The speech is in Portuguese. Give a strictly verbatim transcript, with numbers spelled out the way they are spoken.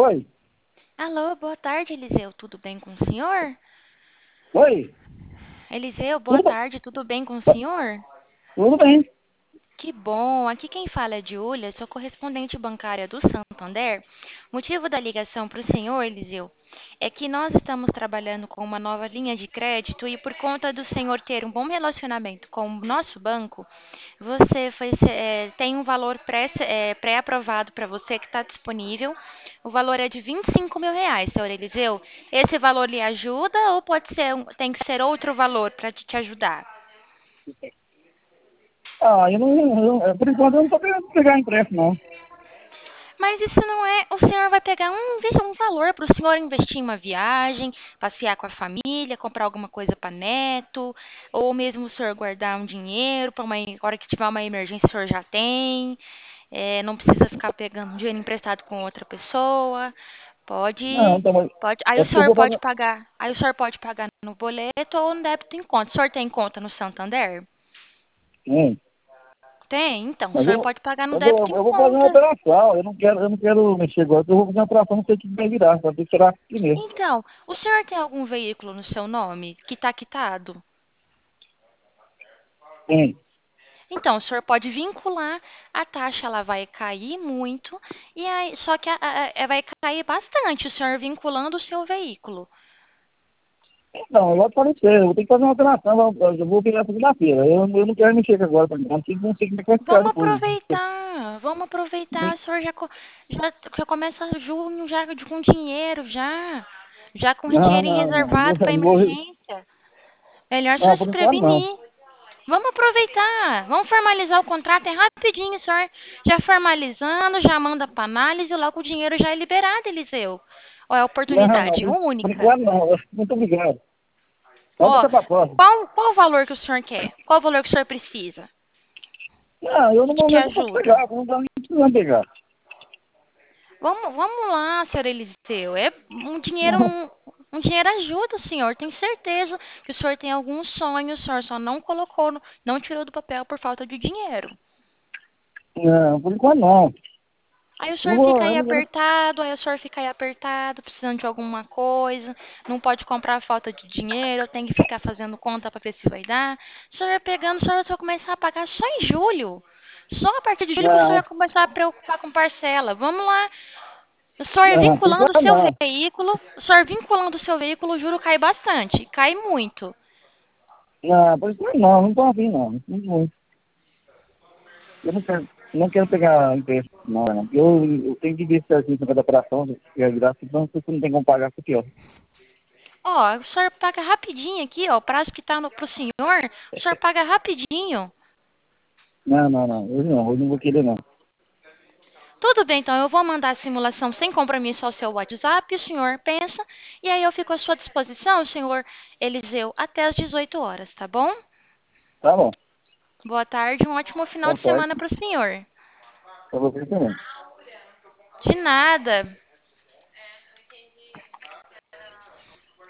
Oi, Alô, boa tarde, Eliseu. Tudo bem com o senhor? oi, Eliseu, boa tudo bem? tarde. Tudo bem com o senhor? Tudo bem? Que bom. Aqui quem fala é Júlia, sou correspondente bancária do Santander. O motivo da ligação para o senhor, Eliseu, é que nós estamos trabalhando com uma nova linha de crédito e por conta do senhor ter um bom relacionamento com o nosso banco, você foi, é, tem um valor pré, é, pré-aprovado para você que está disponível. O valor é de vinte e cinco mil reais, senhor Eliseu. Esse valor lhe ajuda ou pode ser, um- tem que ser outro valor para te te ajudar? Ah, eu não, eu, por enquanto eu não estou querendo pegar empréstimo, não. Mas isso não é. O senhor vai pegar um, inve- um valor para o senhor investir em uma viagem, passear com a família, comprar alguma coisa para neto, ou mesmo o senhor guardar um dinheiro para uma hora que tiver uma emergência, o senhor já tem. É, não precisa ficar pegando dinheiro emprestado com outra pessoa. Não, Pode, então, mas pode. Aí é o porque eu senhor vou pode fazer. pagar. Aí o senhor pode pagar no boleto ou no débito em conta. O senhor tem conta no Santander? Sim, Tem, então. O mas senhor eu, pode pagar no eu, débito vou, em eu vou fazer uma conta. operação. Eu não quero, eu não quero mexer agora, porque eu vou fazer uma operação, não sei o que vai virar. Vai ter que tirar primeiro. Então, o senhor tem algum veículo no seu nome que está quitado? Sim. Então, o senhor pode vincular, a taxa ela vai cair muito, e aí, só que a- a- a- vai cair bastante o senhor vinculando o seu veículo. Então, eu vou aparecer, eu vou ter que fazer uma operação. Eu, eu vou pegar segunda-feira. Eu, eu não quero mexer agora, por enquanto, porque não sei como é que vai ficar Vamos depois. aproveitar, vamos aproveitar, o senhor já, co- já, já começa junho já de- com dinheiro, já, já com Não, dinheirinho não, não. reservado para Eu vou, emergência. Melhor o não, senhor se por enquanto não. prevenir. Vamos aproveitar, vamos formalizar o contrato, é rapidinho, senhor. Já formalizando, já manda para análise, logo o dinheiro já é liberado, Eliseu. Ó, é Não, não, oportunidade por, por única. enquanto não. Muito obrigado. Pode Ó, deixar para próxima. qual, qual o valor que o senhor quer? Qual o valor que o senhor precisa? Não, eu no Que te momento não posso ajuda. pegar, eu não estou nem precisando pegar. Vamos, vamos lá, senhor Eliseu. É um dinheiro, um, um dinheiro ajuda o senhor. Tenho certeza que o senhor tem algum sonho, o senhor só não colocou, no- não tirou do papel por falta de dinheiro. Não, por enquanto não. Aí o Eu não senhor fica vou, eu aí não, eu não, apertado, aí o senhor fica aí apertado, precisando de alguma coisa, não pode comprar falta de dinheiro, tem que ficar fazendo conta para ver se vai dar. O senhor pegando, o senhor só começar a pagar só em julho. Só a partir de julho que o senhor não, vai começar a preocupar com parcela. Vamos lá. O senhor não, por vinculando o enquanto seu não. veículo, o senhor vinculando o seu veículo, o juro cai bastante, cai muito. Não, por enquanto não, não estou afim não. Não vou. Eu não quero, não quero pegar empréstimo, não, não. Eu, eu tenho que ver certinho sobre a operação, que é virar, senão você não tem como pagar isso aqui, ó. Ó, o senhor paga rapidinho aqui, ó, o prazo que tá no, pro senhor, o senhor paga rapidinho. Não, não, não, hoje não, hoje não vou querer não. Tudo bem, então eu vou mandar a simulação sem compromisso ao seu WhatsApp, o senhor pensa, e aí eu fico à sua disposição, senhor Eliseu, até às dezoito horas, tá bom? Tá bom, Boa tarde, um ótimo final tá de semana certo. para o senhor. Pra você também. De nada.